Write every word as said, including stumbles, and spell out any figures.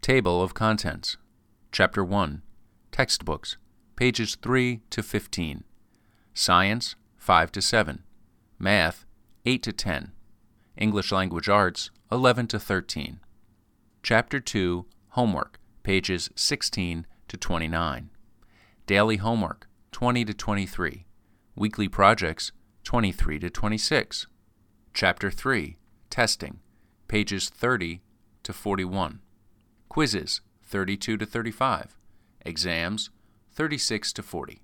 Table of Contents. Chapter one. Textbooks, pages three to fifteen. Science, five to seven. Math, eight to ten. English Language Arts, eleven to thirteen. Chapter two. Homework, pages sixteen to twenty-nine. Daily Homework, twenty to twenty-three. Weekly Projects, twenty-three to twenty-six. Chapter three. Testing, pages thirty to forty-one. Quizzes, thirty-two to thirty-five. Exams, thirty-six to forty.